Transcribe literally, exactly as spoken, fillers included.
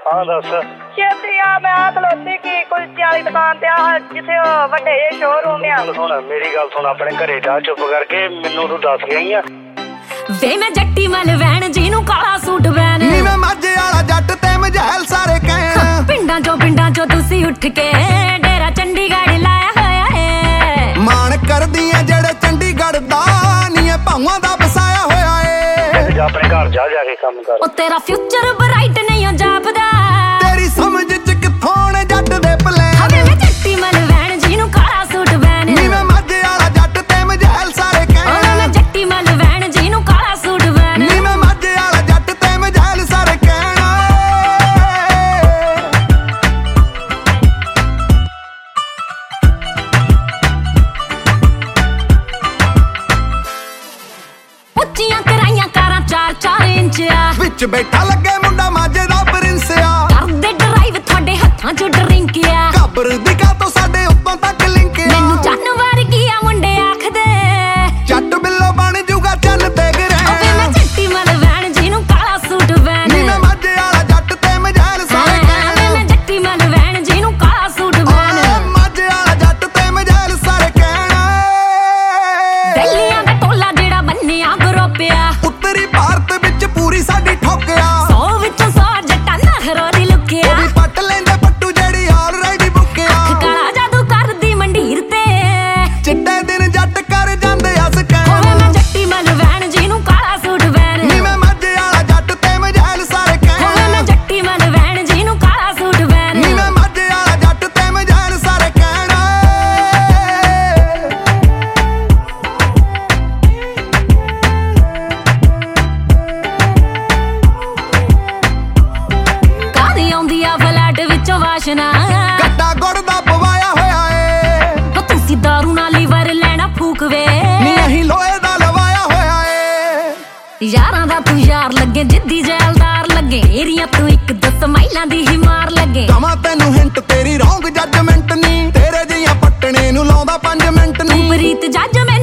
ਹਾਂ ਦੱਸ। ਛੇਤੀ ਆ, ਮੈਂ ਆ ਖਲੋਤੀ ਕੀ ਕੁਲਚੇ ਵਾਲੀ ਦੁਕਾਨ ਤੇ ਆ ਜਿੱਥੇ ਉਹ ਵੱਡੇ ਜਿਹੇ ਸ਼ੋਰੂਮ ਆ। ਸੁਣ ਮੇਰੀ ਗੱਲ ਸੁਣ, ਆਪਣੇ ਘਰੇ ਜਾ ਚੁੱਪ ਕਰਕੇ, ਮੈਨੂੰ ਤੂੰ ਦੱਸ ਗਈ ਆ ਵੇ ਮੈਂ ਜੱਟੀ ਮਲ ਵੈਣ ਜਿਹਨੂੰ ਕਾਲਾ ਸੂਟ ਵੈਣ ਨੀ ਮੈਂ ਮਾਝੇ ਵਾਲਾ ਜੱਟ ਤੇ ਮਜੈਲ ਸਾਰੇ ਕਹਿਣ ਪਿੰਡਾਂ ਚੋਂ ਪਿੰਡਾਂ ਚੋਂ ਤੁਸੀਂ ਉੱਠ ਕੇ ਡੇਰਾ ਚੰਡੀਗੜ੍ਹ ਲਾਇਆ ਹੋਇਆ ਏ ਮਾਣ ਕਰਦੀਆਂ ਜਿਹੜੇ ਚੰਡੀਗੜ੍ਹ ਦਾ ਨੀ ਇਹ ਭਾਵਾਂ ਦਾ ਵਸਾਇਆ ਹੋਇਆ ਏ ਜਾ ਆਪਣੇ ਘਰ ਜਾ ਜਾ ਕੇ ਕੰਮ ਕਰ। ਉਹ ਤੇਰਾ ਫਿਊਚਰ ਬ੍ਰਾਈਟ ਨਹੀਂ ਹੋ ਜਾਪਦਾ ਤੇਰੀ ਸਮਝ ਚ ਕਿੱਥੋਂ ਨੇ ਜੱਟ ਦੇ ਪਲਾਨ ਹਵੇ ਮੈਂ ਜੱਟੀ ਮਲ ਵੈਣ ਜਿਹਨੂੰ ਕਾਲਾ ਸੂਟ ਵੈਣ ਨੀ ਮੈਂ ਮਾਝੇ ਵਾਲਾ ਜੱਟ ਤੇ ਮਜੈਲ ਸਾਰੇ ਕਹਿਣ ਮੈਂ ਜੱਟੀ ਮਲ ਵੈਣ ਜਿਹਨੂੰ ਕਾਲਾ ਸੂਟ ਵੈਣ ਨੀ ਮੈਂ ਮਾਝੇ ਵਾਲਾ ਜੱਟ ਤੇ ਮਜੈਲ ਸਾਰੇ ਕਹਿਣ ਉੱਚੀਆਂ ਕਰਾਈਆਂ ਕਾਰਾਂ ਚਾਰ ਚਾਰ ਇੰਚ ਆ ਵਿੱਚ ਬੈਠਾ ਲੱਗੇ ਮੁੰਡਾ ਮਾਝੇ ਦਾ ਪ੍ਰਿੰਸ ਆ ਕਰਦੇ ਡਰਾਈਵ ਤੁਹਾਡੇ ਹੱਥਾਂ 'ਚ ਡਰਿੰਕ ਆ ਘੱਬਰ ਦੀ ਕਾ ਤੋਂ ਸਾਡੇ ਉੱਤੋਂ ਤੱਕ ਲਿੰਕ ਆ ਮੈਨੂੰ ਜਾਨਵਰ ਕੀ ਆ ਮੁੰਡੇ ਆਖਦੇ ਜੱਟ ਬਿੱਲੋ ਬਣ ਜੂਗਾ ਚੰਨ ਤੇ ਗਰੇ ਓਏ ਮੈਂ ਜੱਟੀ ਮਲ ਵੈਣ ਜਿਹਨੂੰ ਕਾਲਾ ਸੂਟ ਵੈਣ ਨੀ ਮੈਂ ਮਾਝੇ ਵਾਲਾ ਜੱਟ ਤੇ ਮਜੈਲ ਸਾਰੇ ਵੇ ਕਹਿਣ ਮੈਂ ਜੱਟੀ ਮਲ ਵੈਣ ਜਿਹਨੂੰ ਕਾਲਾ ਸੂਟ ਵੈਣ ਮਾਝੇ ਵਾਲਾ ਜੱਟ ਤੇ ਮਜੈਲ ਸਾਰੇ ਕਹਿਣ ਦਿੱਲੀਆਂ ਦਾ ਟੋਲਾ ਜਿਹੜਾ ਬੰਨਿਆ ਗਰੋਪਿਆ ਉੱਤਰੀ ਭਾਰਤ ਵਿੱਚ ਪੂਰੀ ਸਾਡੀ ਠੋਕਿਆ ਸੌ ਵਿੱਚੋਂ ਸੌ ਜੱਟਾਂ ਨਖਰੋ ਦੀ ਲੁਕਿਆ ਉਹ ਵੀ ਪੱਟ ਲੈਂਦੇ ਪੱਟੂ ਜਿਹੜੀ ਆਲਰੇਡੀ ਬੁੱਕਿਆ ਕਾਲਾ ਜਾਦੂ ਕਰਦੀ ਮੰਡੀਰ ਤੇ ਚਿੱਟੇ ਦਿਨ ਜੱਟ ਕਰ ਜਾਂਦੇ ਅਸ ਓਏ ਕਹਿਣ ਮੈਂ ਜੱਟੀ ਮਲ ਵੈਣ ਜਿਹਨੂੰ ਕਾਲਾ ਸੂਟ ਵੈਣ ਨੀ ਮੈਂ ਮਾਝੇ ਵਾਲਾ ਜੱਟ ਤੇ ਮਜੈਲ ਸਾਰੇ ਓਏ ਮੈਂ ਕਹਿਣ ਜੱਟੀ ਮਲ ਵੈਣ ਜਿਹਨੂੰ ਕਾਲਾ ਸੂਟ ਵੈਣ ਨੀ ਮੈਂ ਮਾਝੇ ਵਾਲਾ ਜੱਟ ਤੇ ਮਜੈਲ ਸਾਰੇ ਕਹਿਣ ਕਾਦੀ ਆਉਂਦੀ ਆ ਫਲੈਟ ਵਿੱਚੋਂ ਵਾਸ਼ਨਾ ਗੱਡਾ ਗੁੜ ਦਾ ਪਵਾਇਆ ਹੋਇਆ ਏ ਉਹ ਤੁਸੀਂ ਦਾਰੂ ਨਾਲ ਲੀਵਰ ਲੈਣਾ ਫੂਕਵੇ ਨੀ ਅਹੀਂ ਲੋਹੇ ਦਾ ਲਵਾਇਆ ਹੋਇਆ ਏ ਯਾਰਾਂ ਦਾ ਤੂੰ ਯਾਰ ਲੱਗੇ ਜਿੱਦੀ ਜੈਲਦਾਰ ਲੱਗੇ ਏਰੀਆ ਤੂੰ ਇੱਕ ਦੋ ਸਮਾਈਲਾਂ ਦੀ ਹੀ ਮਾਰ ਲੱਗੇ ਕਵਾਂ ਤੈਨੂੰ ਹਿੰਟ ਤੇਰੀ ਰੌਂਗ ਜੱਜਮੈਂਟ ਨੀ ਤੇਰੇ ਜੀਆਂ ਪੱਟਣੇ ਨੂੰ ਲਾਉਂਦਾ ਪੰਜ ਮਿੰਟ ਤੂੰ ਨੀ ਪ੍ਰੀਤ ਜੱਜ